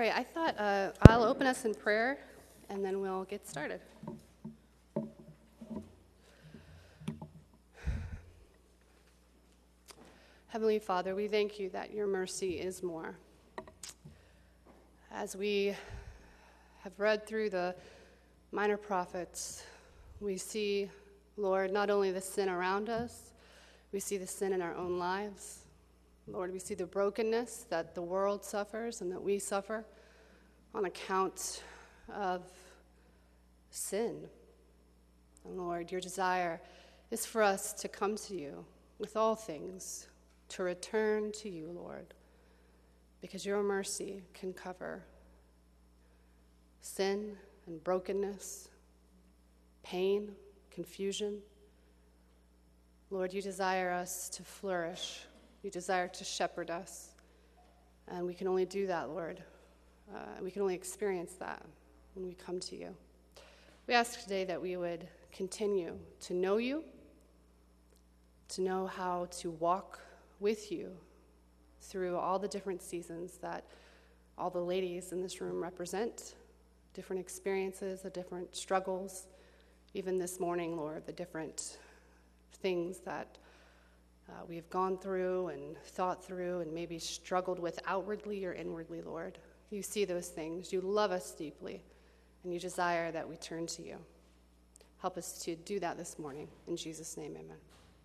right, I thought I'll open us in prayer, and then we'll get started. Heavenly Father, we thank you that your mercy is more. As we have read through the minor prophets, we see, Lord, not only the sin around us, we see the sin in our own lives. Lord, we see the brokenness that the world suffers and that we suffer on account of sin. And Lord, your desire is for us to come to you with all things, to return to you, Lord, because your mercy can cover sin and brokenness, pain, confusion. Lord, you desire us to flourish. You desire to shepherd us. And we can only do that, Lord. We can only experience that when we come to you. We ask today that we would continue to know you, to know how to walk with you through all the different seasons that all the ladies in this room represent, different experiences, the different struggles, even this morning, Lord, the different things that we have gone through and thought through and maybe struggled with outwardly or inwardly, Lord. You see those things. You love us deeply, and you desire that we turn to you. Help us to do that this morning. In Jesus' name, amen.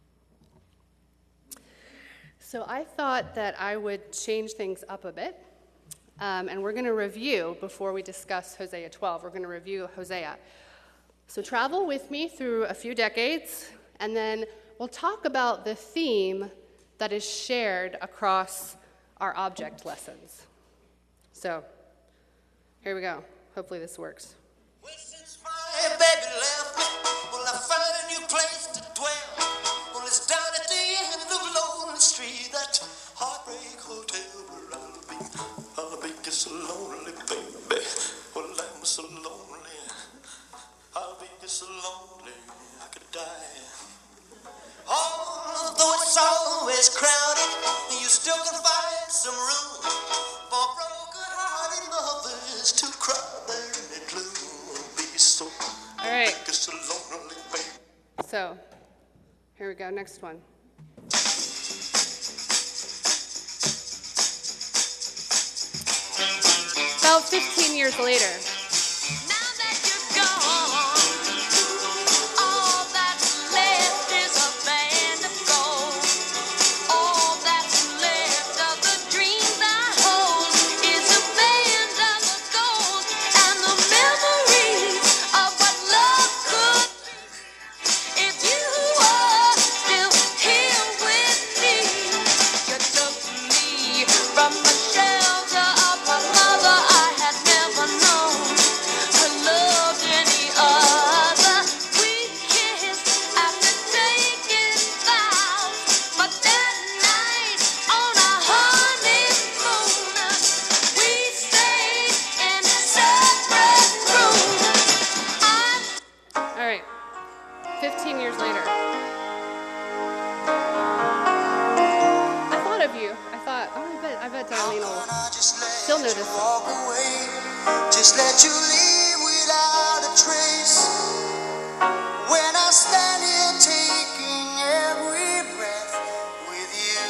So I thought that I would change things up a bit, and we're going to review, before we discuss Hosea 12, we're going to review Hosea. So travel with me through a few decades, and then we'll talk about the theme that is shared across our object lessons. So, here we go. Hopefully this works. Well, since my baby left me, well, I found a new place to dwell. Well, it's down at the end of Lonely Street, that Heartbreak Hotel where I'll be just so lonely, baby. Well, I'm so lonely. I'll be just so lonely, I could die. Although it's always crowded, you still can find some room for broken-hearted mothers to cry there in the gloom. Be so, all right. So lonely, baby. So, here we go. Next one. About 15 years later. Just let you leave without a trace. When I stand here taking every breath with you,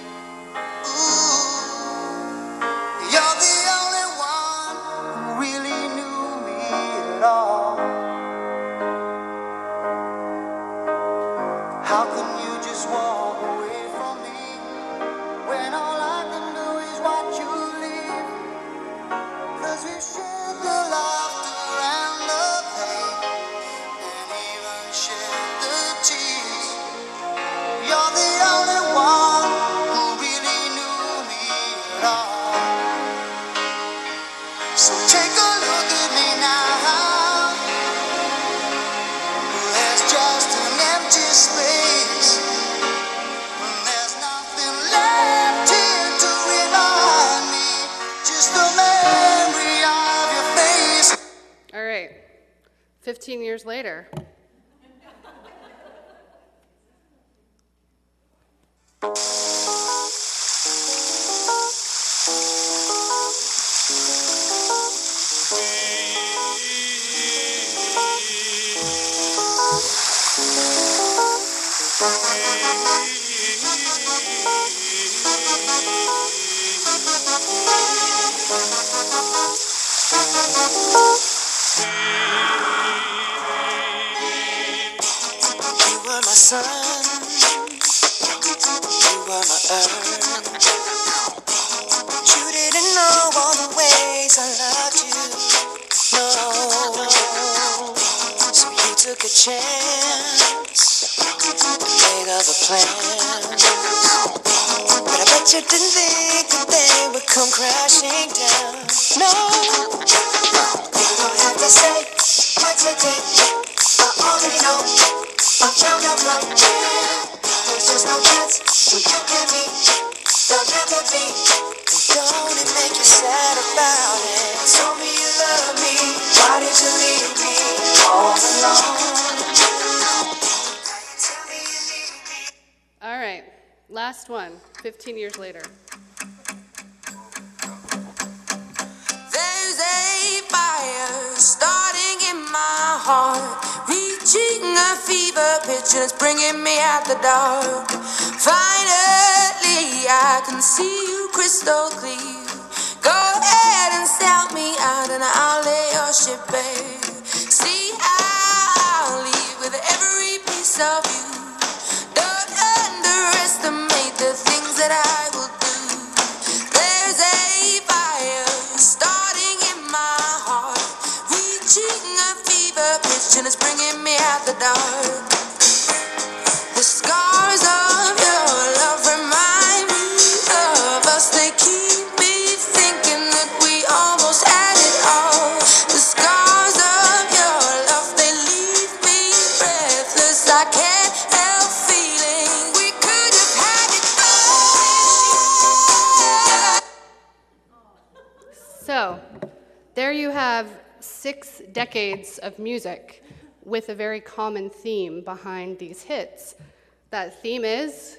ooh, you're the only one who really knew me at all. How can you just walk away from me when all I can do is watch you leave? 'Cause we shared the laughter and the pain, and even shared the tears. You're the only one who really knew me at all. So take a look at me now. There's just an empty space. When there's nothing left here to remind me, just a memory of your face. All right, 15 years later. You were my sun, you were my earth. But you didn't know all the ways I loved you. No, so you took a chance and made other plans. But I bet you didn't think that they would come crashing down. No, you don't have to say what you did. I already know. I'm found out right there. There's just no chance when you and me. There'll never be. And don't it make you sad about it? Told me you love me. Why did you leave me all alone? Tell me you need me. All right, last one, 15 years later. There's a fire starting in my heart, reaching a fever pitch and it's bringing me out the dark. Finally, I can see you crystal clear. Go ahead and sell me out and I'll lay your ship bare. See, I'll leave with every piece of you. Don't underestimate the things that I will do. There's a fire starting in my heart, reaching a fever pitch and it's bringing me out the dark. The scars of your love remind me of us. They keep me thinking that we almost had it all. The scars of your love, they leave me breathless. I can't help feeling we could have had it all. So, there you have 6 decades of music with a very common theme behind these hits. That theme is,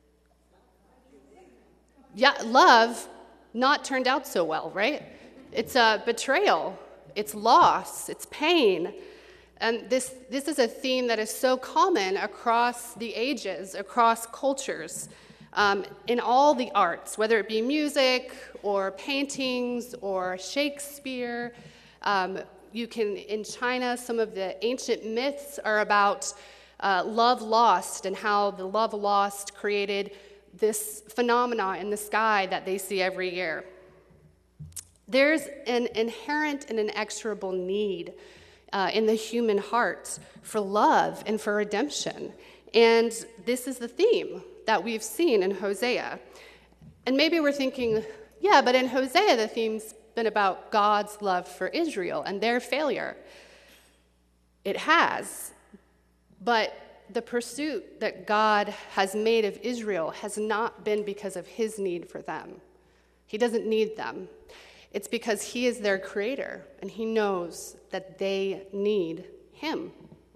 love not turned out so well, right? It's a betrayal, it's loss, it's pain. And this is a theme that is so common across the ages, across cultures, in all the arts, whether it be music or paintings or Shakespeare. You can, in China, some of the ancient myths are about love lost and how the love lost created this phenomena in the sky that they see every year. There's an inherent and inexorable need in the human heart for love and for redemption. And this is the theme that we've seen in Hosea. And maybe we're thinking, yeah, but in Hosea, the theme's been about God's love for Israel and their failure. It has, but the pursuit that God has made of Israel has not been because of his need for them. He doesn't need them. It's because he is their creator, and he knows that they need him.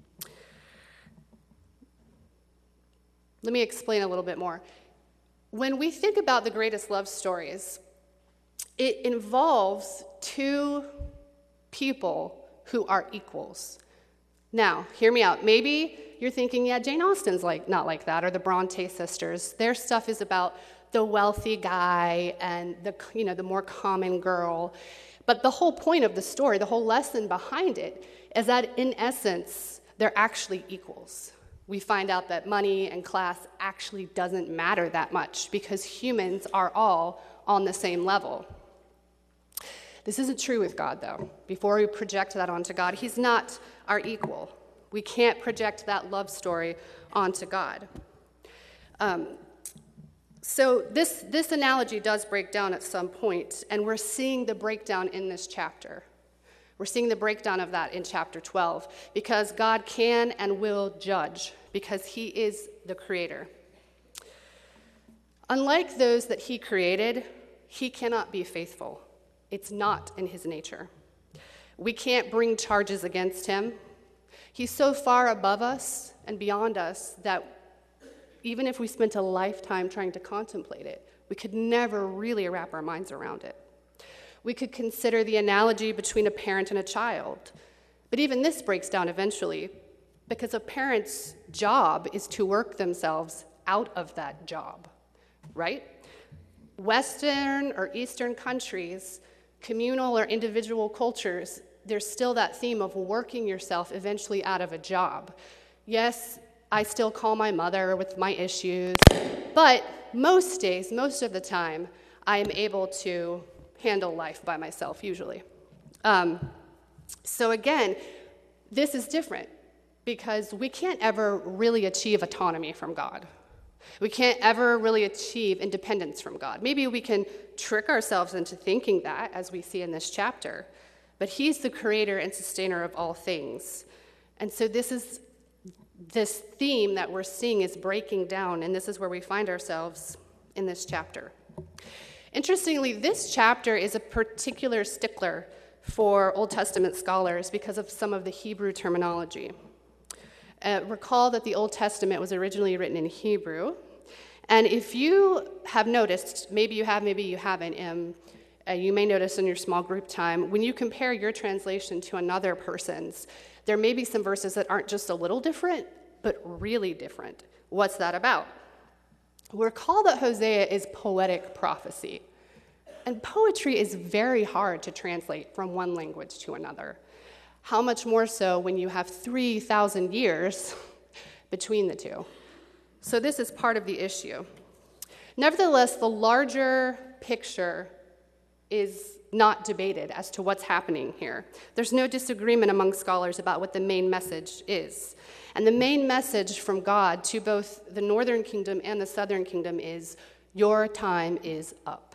Let me explain a little bit more. When we think about the greatest love stories, it involves 2 people who are equals. Now, hear me out. Maybe you're thinking, yeah, Jane Austen's not like that, or the Bronte sisters. Their stuff is about the wealthy guy and the more common girl. But the whole point of the story, the whole lesson behind it, is that in essence, they're actually equals. We find out that money and class actually doesn't matter that much because humans are all on the same level. This isn't true with God, though. Before we project that onto God, he's not our equal. We can't project that love story onto God. So this analogy does break down at some point, and we're seeing the breakdown in this chapter. We're seeing the breakdown of that in chapter 12, because God can and will judge, because he is the creator. Unlike those that he created, he cannot be faithful. It's not in his nature. We can't bring charges against him. He's so far above us and beyond us that even if we spent a lifetime trying to contemplate it, we could never really wrap our minds around it. We could consider the analogy between a parent and a child. But even this breaks down eventually, because a parent's job is to work themselves out of that job, right? Western or Eastern countries communal or individual cultures, there's still that theme of working yourself eventually out of a job. Yes, I still call my mother with my issues, but most days, most of the time, I am able to handle life by myself, usually. So again, this is different because we can't ever really achieve autonomy from God. We can't ever really achieve independence from God. Maybe we can trick ourselves into thinking that, as we see in this chapter, but he's the creator and sustainer of all things. And so this theme that we're seeing is breaking down, and this is where we find ourselves in this chapter. Interestingly, this chapter is a particular stickler for Old Testament scholars because of some of the Hebrew terminology. Recall that the Old Testament was originally written in Hebrew, and if you have noticed, maybe you have, maybe you haven't, you may notice in your small group time, when you compare your translation to another person's, there may be some verses that aren't just a little different, but really different. What's that about? Recall that Hosea is poetic prophecy, and poetry is very hard to translate from one language to another. How much more so when you have 3,000 years between the two? So this is part of the issue. Nevertheless, the larger picture is not debated as to what's happening here. There's no disagreement among scholars about what the main message is. And the main message from God to both the northern kingdom and the southern kingdom is, your time is up.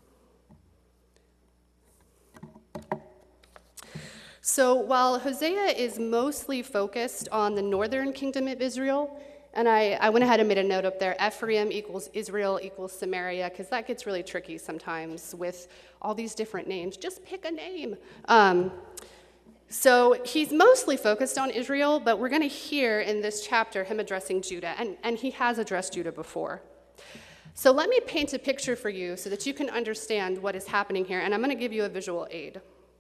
So while Hosea is mostly focused on the northern kingdom of Israel, and I went ahead and made a note up there, Ephraim equals Israel equals Samaria, because that gets really tricky sometimes with all these different names. Just pick a name. So he's mostly focused on Israel, but we're going to hear in this chapter him addressing Judah, and he has addressed Judah before. So let me paint a picture for you so that you can understand what is happening here, and I'm going to give you a visual aid.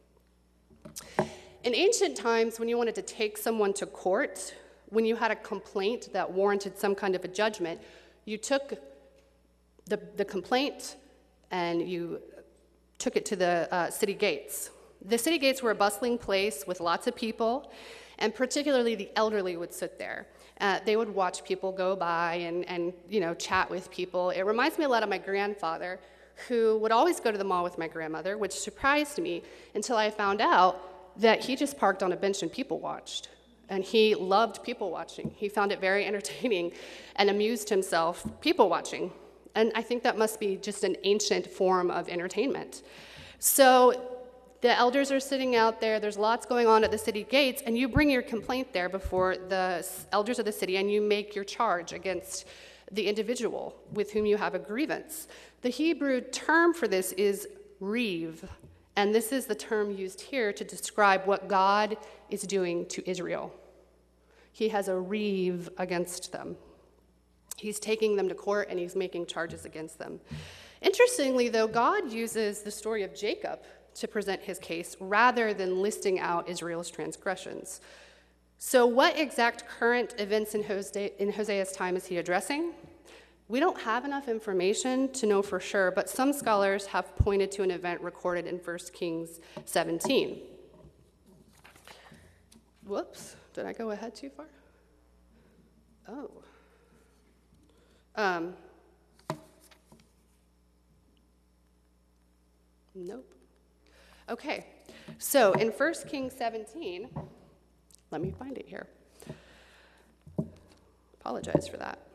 In ancient times, when you wanted to take someone to court, when you had a complaint that warranted some kind of a judgment, you took the complaint and you took it to the city gates. The city gates were a bustling place with lots of people, and particularly the elderly would sit there. They would watch people go by and chat with people. It reminds me a lot of my grandfather, who would always go to the mall with my grandmother, which surprised me until I found out that he just parked on a bench and people watched. And he loved people watching. He found it very entertaining and amused himself people watching. And I think that must be just an ancient form of entertainment. So the elders are sitting out there, there's lots going on at the city gates, and you bring your complaint there before the elders of the city, and you make your charge against the individual with whom you have a grievance. The Hebrew term for this is reeve, and this is the term used here to describe what God is doing to Israel. He has a reeve against them. He's taking them to court, and he's making charges against them. Interestingly, though, God uses the story of Jacob to present his case rather than listing out Israel's transgressions. So what exact current events in Hosea's time is he addressing? We don't have enough information to know for sure, but some scholars have pointed to an event recorded in 1 Kings 17. Whoops, did I go ahead too far? Oh. Nope. Okay, so in 1 Kings 17, let me find it here. Apologize for that.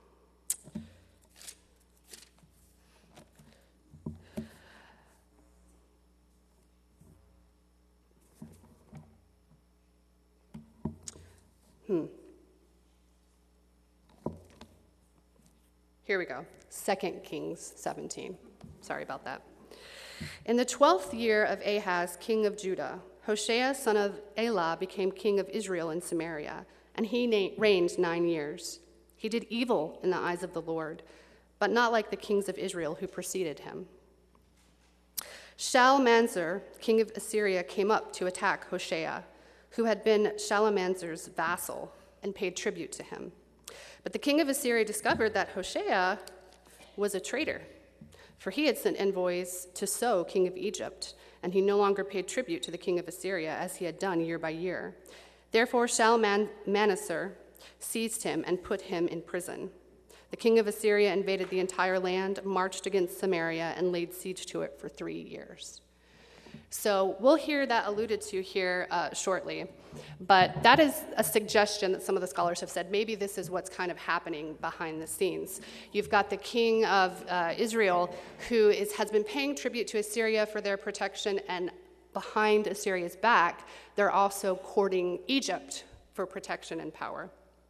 Here we go, 2 Kings 17. Sorry about that. In the 12th year of Ahaz, king of Judah, Hoshea, son of Elah, became king of Israel in Samaria, and he reigned 9 years. He did evil in the eyes of the Lord, but not like the kings of Israel who preceded him. Shalmaneser, king of Assyria, came up to attack Hoshea, who had been Shalmaneser's vassal and paid tribute to him. But the king of Assyria discovered that Hoshea was a traitor, for he had sent envoys to So, king of Egypt, and he no longer paid tribute to the king of Assyria as he had done year by year. Therefore Shalmaneser seized him and put him in prison. The king of Assyria invaded the entire land, marched against Samaria, and laid siege to it for 3 years. So we'll hear that alluded to here shortly, but that is a suggestion that some of the scholars have said. Maybe this is what's kind of happening behind the scenes. You've got the king of Israel who has been paying tribute to Assyria for their protection, and behind Assyria's back, they're also courting Egypt for protection and power.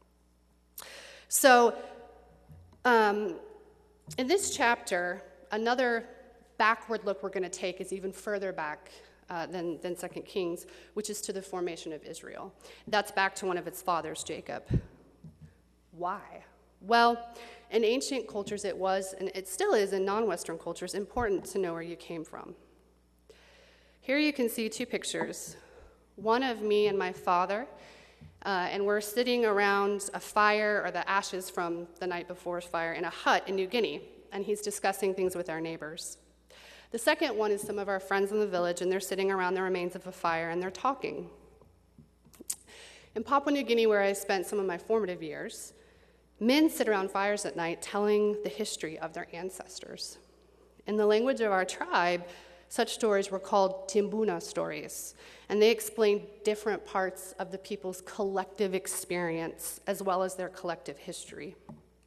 So in this chapter, another backward look we're going to take is even further back than 2 Kings, which is to the formation of Israel. That's back to one of its fathers, Jacob. Why? Well, in ancient cultures it was, and it still is in non-Western cultures, important to know where you came from. Here you can see 2 pictures, one of me and my father, and we're sitting around a fire, or the ashes from the night before's fire, in a hut in New Guinea, and he's discussing things with our neighbors. The second one is some of our friends in the village, and they're sitting around the remains of a fire, and they're talking. In Papua New Guinea, where I spent some of my formative years, men sit around fires at night telling the history of their ancestors. In the language of our tribe, such stories were called Timbuna stories, and they explained different parts of the people's collective experience as well as their collective history.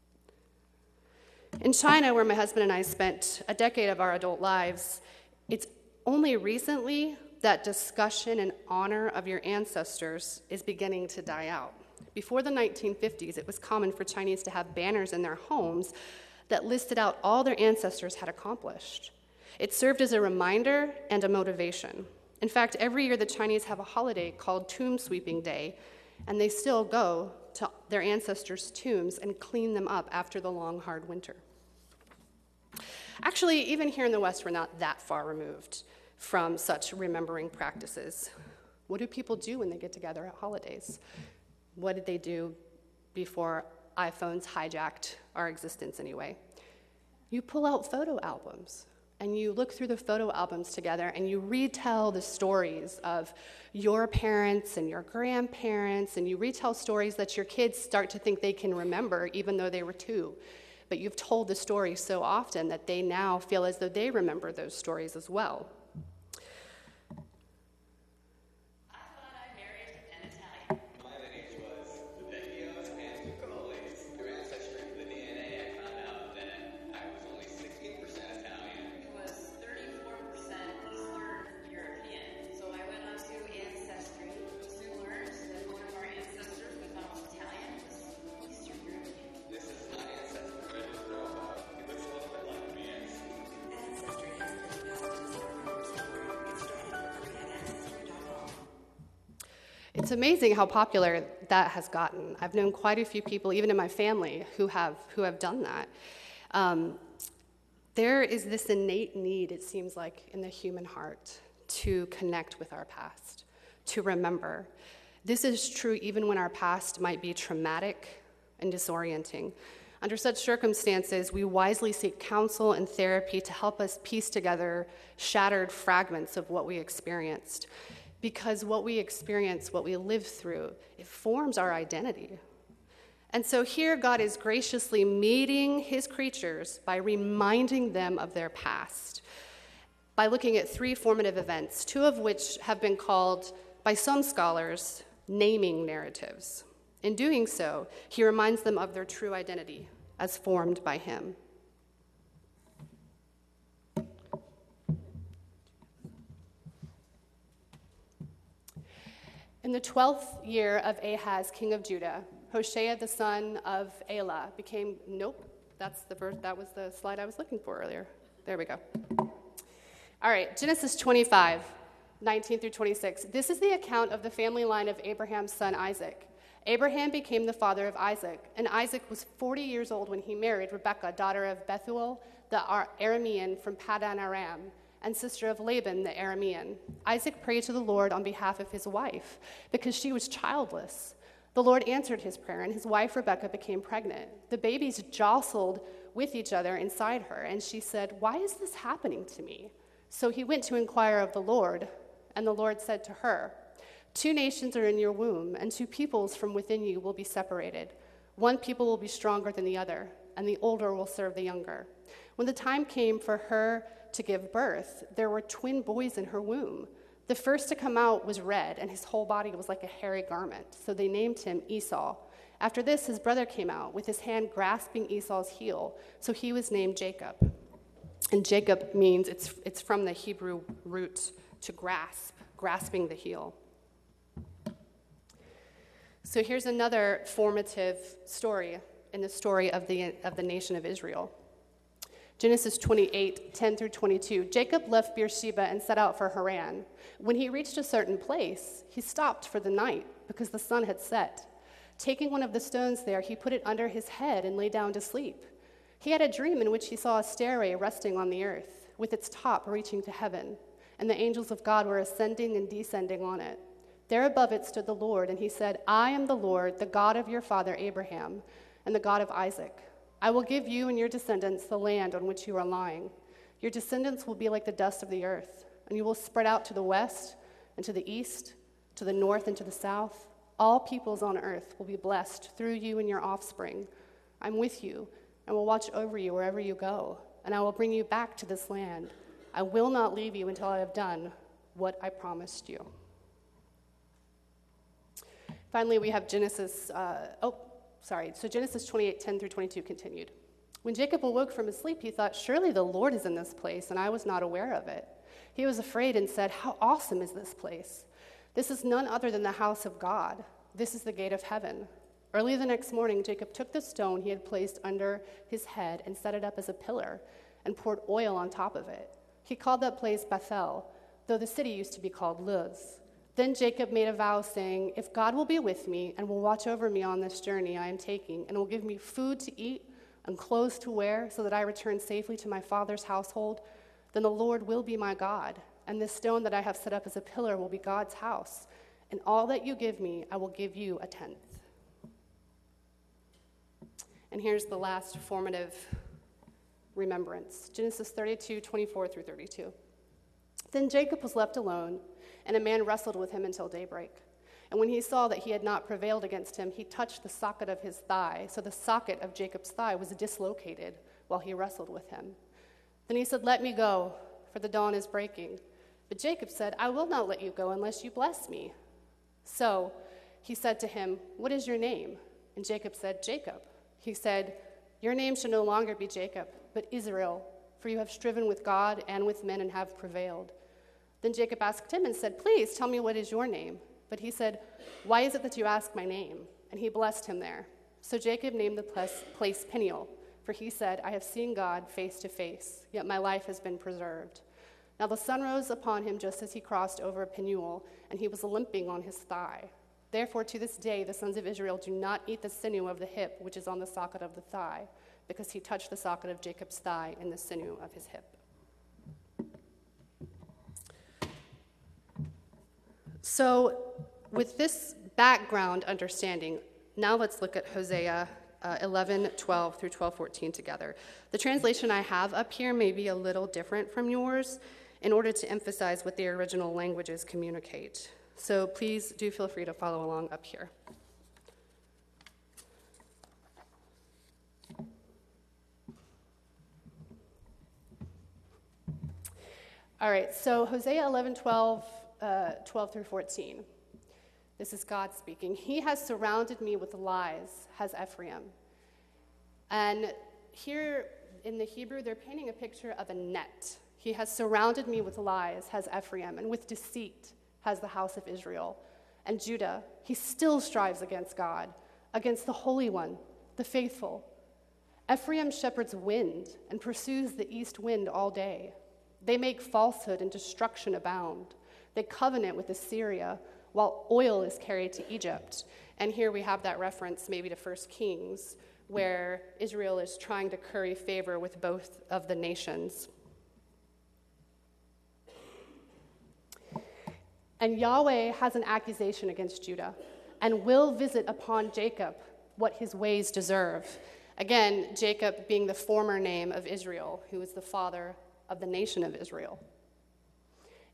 In China, where my husband and I spent a decade of our adult lives, it's only recently that discussion and honor of your ancestors is beginning to die out. Before the 1950s, it was common for Chinese to have banners in their homes that listed out all their ancestors had accomplished. It served as a reminder and a motivation. In fact, every year the Chinese have a holiday called Tomb Sweeping Day, and they still go to their ancestors' tombs and clean them up after the long, hard winter. Actually, even here in the West, we're not that far removed from such remembering practices. What do people do when they get together at holidays? What did they do before iPhones hijacked our existence anyway? You pull out photo albums, and you look through the photo albums together, and you retell the stories of your parents and your grandparents, and you retell stories that your kids start to think they can remember, even though they were 2. But you've told the story so often that they now feel as though they remember those stories as well. I thought I married an Italian. My lineage was the Vecchios and Tuccolis. Through ancestry, the DNA, I found out that I was only 16% Italian. It was 34% Eastern European. So I went on to Ancestry to learn that one of our ancestors we thought was Italian was Eastern European. This is my ancestor I just know about. He looks a little bit like me. Ancestry has been developed as our members network. It started locally at Ancestry.com. It's amazing how popular that has gotten. I've known quite a few people, even in my family, who have done that. There is this innate need, it seems like, in the human heart to connect with our past, to remember. This is true even when our past might be traumatic and disorienting. Under such circumstances, we wisely seek counsel and therapy to help us piece together shattered fragments of what we experienced. Because what we experience, what we live through, it forms our identity. And so here God is graciously meeting his creatures by reminding them of their past, by looking at 3 formative events, 2 of which have been called, by some scholars, naming narratives. In doing so, he reminds them of their true identity as formed by him. In the 12th year of Ahaz, king of Judah, Hoshea the son of Elah became, that was the slide I was looking for earlier. There we go. All right, Genesis 25, 19 through 26. This is the account of the family line of Abraham's son Isaac. Abraham became the father of Isaac, and Isaac was 40 years old when he married Rebekah, daughter of Bethuel the Aramean from Paddan Aram, and sister of Laban the Aramean. Isaac prayed to the Lord on behalf of his wife because she was childless. The Lord answered his prayer, and his wife Rebekah became pregnant. The babies jostled with each other inside her, and she said, "Why is this happening to me?" So he went to inquire of the Lord, and the Lord said to her, 2 nations are in your womb, and 2 peoples from within you will be separated. One people will be stronger than the other, and the older will serve the younger. When the time came for her to give birth, there were twin boys in her womb. The first to come out was red, and his whole body was like a hairy garment, so they named him Esau. After this, his brother came out, with his hand grasping Esau's heel, so he was named Jacob. And Jacob means, it's from the Hebrew root to grasp, grasping the heel. So here's another formative story in the story of the nation of Israel. Genesis 28, 10 through 22. Jacob left Beersheba and set out for Haran. When he reached a certain place, he stopped for the night because the sun had set. Taking one of the stones there, he put it under his head and lay down to sleep. He had a dream in which he saw a stairway resting on the earth, with its top reaching to heaven, and the angels of God were ascending and descending on it. There above it stood the Lord, and he said, I am the Lord, the God of your father Abraham, and the God of Isaac. I will give you and your descendants the land on which you are lying. Your descendants will be like the dust of the earth, and you will spread out to the west and to the east, to the north and to the south. All peoples on earth will be blessed through you and your offspring. I'm with you and will watch over you wherever you go, and I will bring you back to this land. I will not leave you until I have done what I promised you. Finally, we have Genesis 28, 10 through 22 continued. When Jacob awoke from his sleep, he thought, surely the Lord is in this place, and I was not aware of it. He was afraid and said, how awesome is this place? This is none other than the house of God. This is the gate of heaven. Early the next morning, Jacob took the stone he had placed under his head and set it up as a pillar and poured oil on top of it. He called that place Bethel, though the city used to be called Luz. Then Jacob made a vow, saying, if God will be with me and will watch over me on this journey I am taking, and will give me food to eat and clothes to wear, so that I return safely to my father's household, then the Lord will be my God, and this stone that I have set up as a pillar will be God's house, and all that you give me, I will give you a tenth. And here's the last formative remembrance, Genesis 32, 24 through 32. Then Jacob was left alone, and a man wrestled with him until daybreak. And when he saw that he had not prevailed against him, he touched the socket of his thigh. So the socket of Jacob's thigh was dislocated while he wrestled with him. Then he said, let me go, for the dawn is breaking. But Jacob said, I will not let you go unless you bless me. So he said to him, what is your name? And Jacob said, Jacob. He said, your name shall no longer be Jacob, but Israel, for you have striven with God and with men and have prevailed. Then Jacob asked him and said, please tell me what is your name. But he said, why is it that you ask my name? And he blessed him there. So Jacob named the place Peniel, for he said, I have seen God face to face, yet my life has been preserved. Now the sun rose upon him just as he crossed over Peniel, and he was limping on his thigh. Therefore to this day the sons of Israel do not eat the sinew of the hip, which is on the socket of the thigh, because he touched the socket of Jacob's thigh in the sinew of his hip. So with this background understanding, now let's look at Hosea 11, 12 through 12, 14 together. The translation I have up here may be a little different from yours in order to emphasize what the original languages communicate. So please do feel free to follow along up here. All right, so Hosea 11, 12 through 14. This is God speaking. He has surrounded me with lies, has Ephraim. And here in the Hebrew, they're painting a picture of a net. He has surrounded me with lies, has Ephraim, and with deceit has the house of Israel. And Judah, he still strives against God, against the Holy One, the faithful. Ephraim shepherds wind and pursues the east wind all day. They make falsehood and destruction abound. They covenant with Assyria, while oil is carried to Egypt. And here we have that reference maybe to 1 Kings, where Israel is trying to curry favor with both of the nations. And Yahweh has an accusation against Judah and will visit upon Jacob what his ways deserve. Again, Jacob being the former name of Israel, who is the father of the nation of Israel.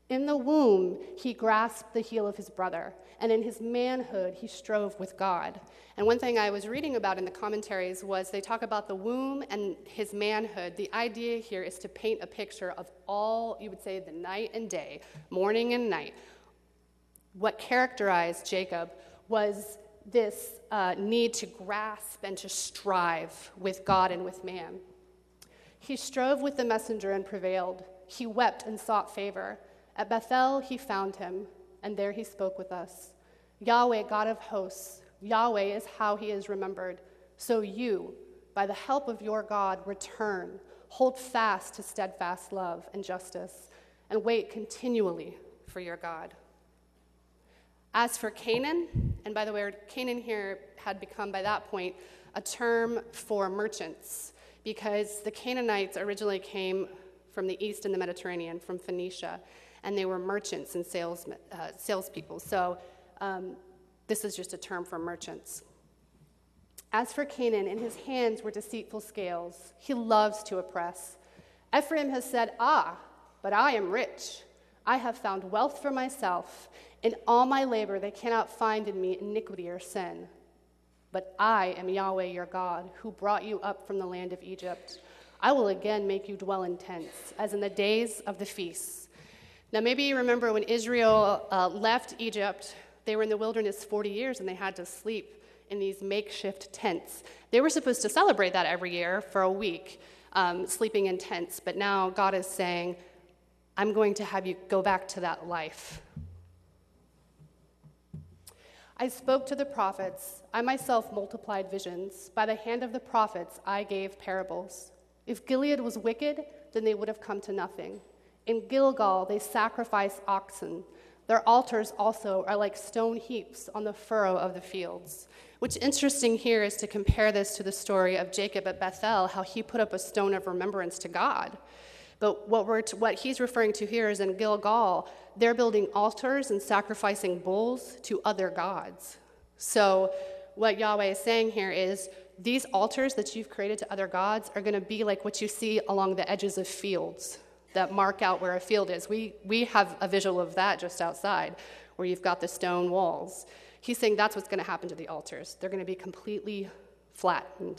In the womb, he grasped the heel of his brother, and in his manhood, he strove with God. And one thing I was reading about in the commentaries was they talk about the womb and his manhood. The idea here is to paint a picture of all, you would say, the night and day, morning and night. What characterized Jacob was this need to grasp and to strive with God and with man. He strove with the messenger and prevailed. He wept and sought favor. At Bethel he found him, and there he spoke with us. Yahweh, God of hosts, Yahweh is how he is remembered. So you, by the help of your God, return, hold fast to steadfast love and justice, and wait continually for your God. As for Canaan, and by the way, Canaan here had become by that point a term for merchants, because the Canaanites originally came from the east in the Mediterranean, from Phoenicia, and they were merchants and salespeople. So this is just a term for merchants. As for Canaan, in his hands were deceitful scales. He loves to oppress. Ephraim has said, but I am rich. I have found wealth for myself. In all my labor, they cannot find in me iniquity or sin. But I am Yahweh your God, who brought you up from the land of Egypt. I will again make you dwell in tents, as in the days of the feasts. Now, maybe you remember when Israel left Egypt, they were in the wilderness 40 years, and they had to sleep in these makeshift tents. They were supposed to celebrate that every year for a week, sleeping in tents. But now God is saying, I'm going to have you go back to that life. I spoke to the prophets. I myself multiplied visions. By the hand of the prophets, I gave parables. If Gilead was wicked, then they would have come to nothing. In Gilgal, they sacrifice oxen. Their altars also are like stone heaps on the furrow of the fields. What's interesting here is to compare this to the story of Jacob at Bethel, how he put up a stone of remembrance to God. But what he's referring to here is in Gilgal, they're building altars and sacrificing bulls to other gods. So what Yahweh is saying here is, these altars that you've created to other gods are going to be like what you see along the edges of fields that mark out where a field is. We have a visual of that just outside, where you've got the stone walls. He's saying that's what's going to happen to the altars. They're going to be completely flattened.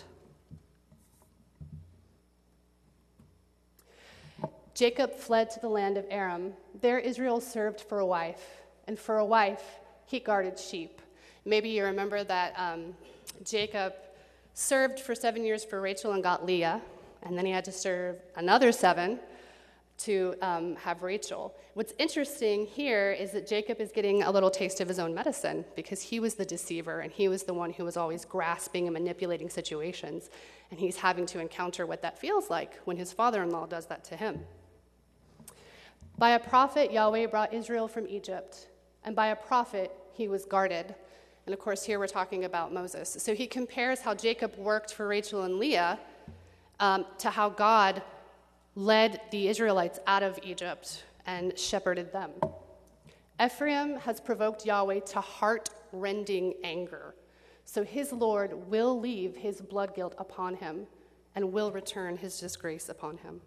Jacob fled to the land of Aram. There Israel served for a wife, and for a wife he guarded sheep. Maybe you remember that Jacob served for 7 years for Rachel and got Leah, and then he had to serve another 7 to have Rachel. What's interesting here is that Jacob is getting a little taste of his own medicine, because he was the deceiver, and he was the one who was always grasping and manipulating situations, and he's having to encounter what that feels like when his father-in-law does that to him. By a prophet, Yahweh brought Israel from Egypt, and by a prophet, he was guarded. And of course, here we're talking about Moses. So he compares how Jacob worked for Rachel and Leah to how God led the Israelites out of Egypt and shepherded them. Ephraim has provoked Yahweh to heart-rending anger. So his Lord will leave his blood guilt upon him and will return his disgrace upon him.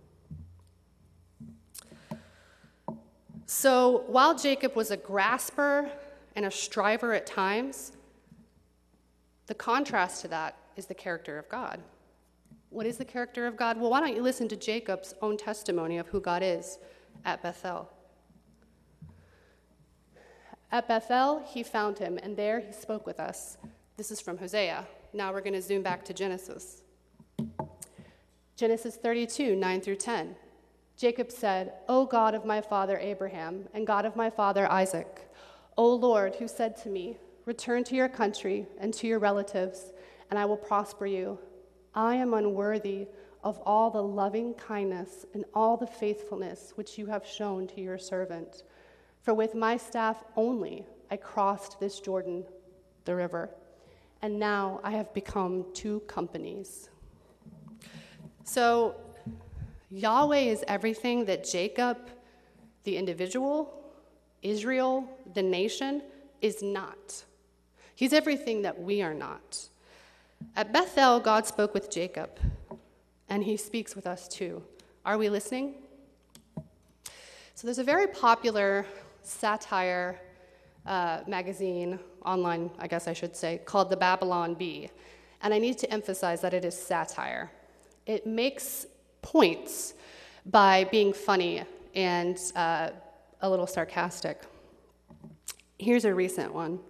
So while Jacob was a grasper and a striver at times, the contrast to that is the character of God. What is the character of God? Well, why don't you listen to Jacob's own testimony of who God is at Bethel. At Bethel, he found him, and there he spoke with us. This is from Hosea. Now we're going to zoom back to Genesis. Genesis 32, 9 through 10. Jacob said, O God of my father Abraham, and God of my father Isaac, O Lord, who said to me, return to your country and to your relatives, and I will prosper you. I am unworthy of all the loving kindness and all the faithfulness which you have shown to your servant. For with my staff only I crossed this Jordan, the river, and now I have become 2 companies. So Yahweh is everything that Jacob, the individual, Israel, the nation, is not. He's everything that we are not. At Bethel, God spoke with Jacob, and he speaks with us too. Are we listening? So there's a very popular satire magazine, online, I guess I should say, called the Babylon Bee. And I need to emphasize that it is satire. It makes points by being funny and a little sarcastic. Here's a recent one.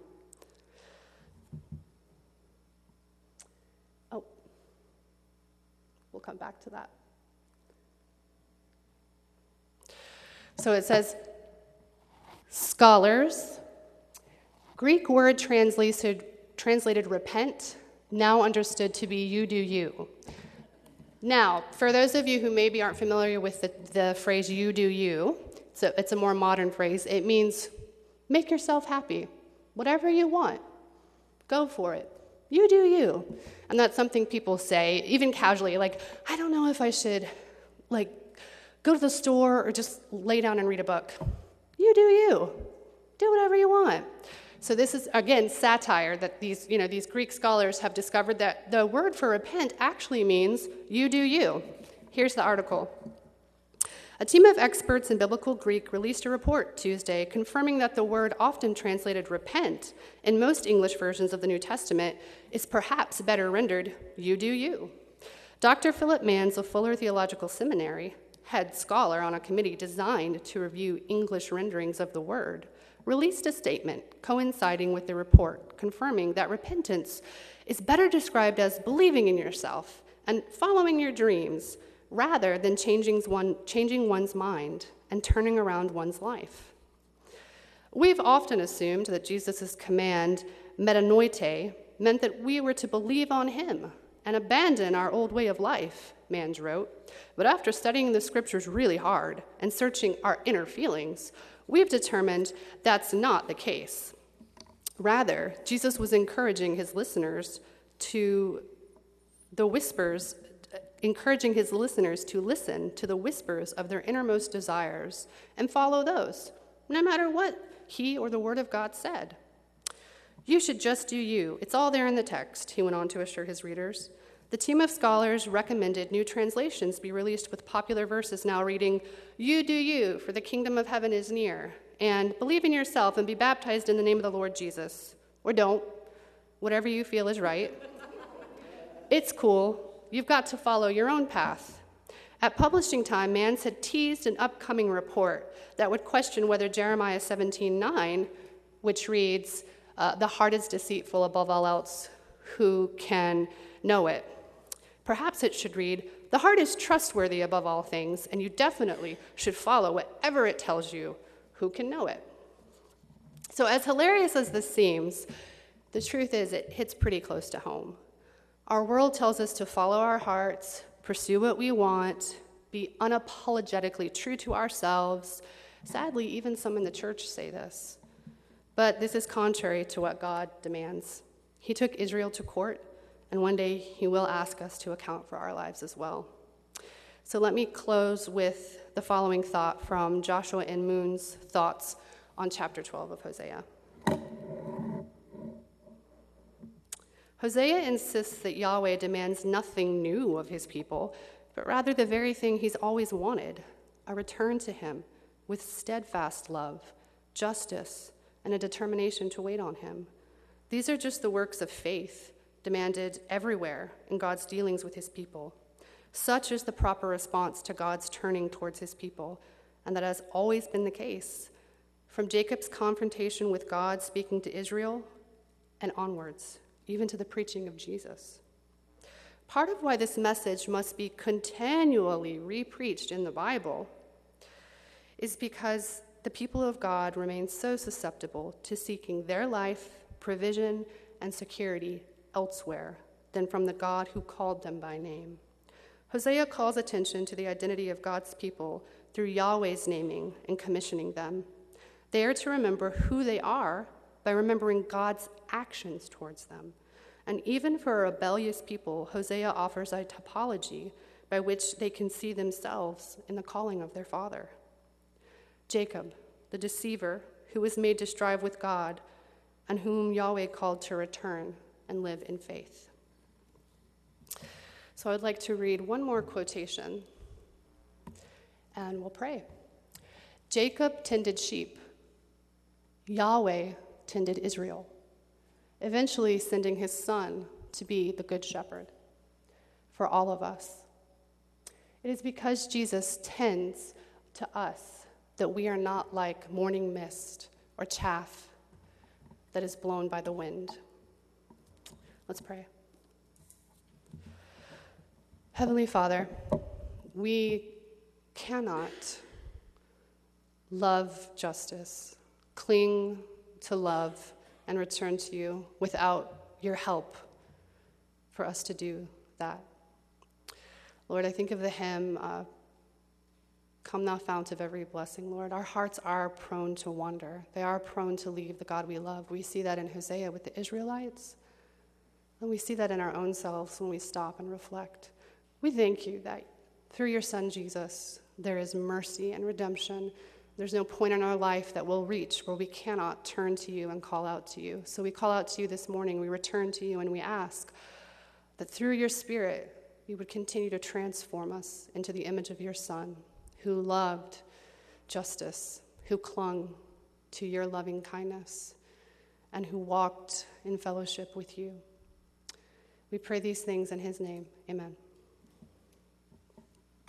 Oh, we'll come back to that. So it says, scholars, Greek word translated repent, now understood to be you do you. Now, for those of you who maybe aren't familiar with the phrase you do you, it's a more modern phrase. It means make yourself happy. Whatever you want, go for it. You do you. And that's something people say, even casually, like, I don't know if I should, go to the store or just lay down and read a book. You do you. Do whatever you want. So this is, again, satire that these Greek scholars have discovered that the word for repent actually means you do you. Here's the article. A team of experts in biblical Greek released a report Tuesday confirming that the word often translated repent in most English versions of the New Testament is perhaps better rendered you do you. Dr. Philip Manns of Fuller Theological Seminary, head scholar on a committee designed to review English renderings of the word, released a statement coinciding with the report confirming that repentance is better described as believing in yourself and following your dreams rather than changing one's mind and turning around one's life. We've often assumed that Jesus' command, metanoite, meant that we were to believe on him and abandon our old way of life, Manns wrote. But after studying the scriptures really hard and searching our inner feelings, we've determined that's not the case. Rather, Jesus was encouraging his listeners to listen to the whispers of their innermost desires and follow those, no matter what he or the Word of God said. You should just do you. It's all there in the text, he went on to assure his readers. The team of scholars recommended new translations be released with popular verses now reading, you do you, for the kingdom of heaven is near, and believe in yourself and be baptized in the name of the Lord Jesus. Or don't, whatever you feel is right. It's cool. You've got to follow your own path. At publishing time, Manns had teased an upcoming report that would question whether Jeremiah 17:9, which reads, the heart is deceitful above all else, who can know it? Perhaps it should read, the heart is trustworthy above all things, and you definitely should follow whatever it tells you, who can know it? So as hilarious as this seems, the truth is it hits pretty close to home. Our world tells us to follow our hearts, pursue what we want, be unapologetically true to ourselves. Sadly, even some in the church say this. But this is contrary to what God demands. He took Israel to court, and one day he will ask us to account for our lives as well. So let me close with the following thought from Joshua N. Moon's thoughts on chapter 12 of Hosea. Hosea insists that Yahweh demands nothing new of his people, but rather the very thing he's always wanted, a return to him with steadfast love, justice, and a determination to wait on him. These are just the works of faith demanded everywhere in God's dealings with his people. Such is the proper response to God's turning towards his people, and that has always been the case, from Jacob's confrontation with God speaking to Israel and onwards, even to the preaching of Jesus. Part of why this message must be continually repreached in the Bible is because the people of God remain so susceptible to seeking their life, provision, and security elsewhere than from the God who called them by name. Hosea calls attention to the identity of God's people through Yahweh's naming and commissioning them. They are to remember who they are by remembering God's actions towards them. And even for a rebellious people, Hosea offers a typology by which they can see themselves in the calling of their father. Jacob, the deceiver, who was made to strive with God, and whom Yahweh called to return and live in faith. So I'd like to read one more quotation, and we'll pray. Jacob tended sheep. Yahweh tended Israel, eventually sending his son to be the good shepherd for all of us. It is because Jesus tends to us that we are not like morning mist or chaff that is blown by the wind. Let's pray. Heavenly Father, we cannot love justice, cling to love, and return to you without your help for us to do that. Lord, I think of the hymn, Come Thou Fount of Every Blessing, Lord. Our hearts are prone to wander. They are prone to leave the God we love. We see that in Hosea with the Israelites, and we see that in our own selves when we stop and reflect. We thank you that through your Son, Jesus, there is mercy and redemption. There's no point in our life that we'll reach where we cannot turn to you and call out to you. So we call out to you this morning. We return to you and we ask that through your Spirit, you would continue to transform us into the image of your Son, who loved justice, who clung to your loving kindness, and who walked in fellowship with you. We pray these things in his name. Amen.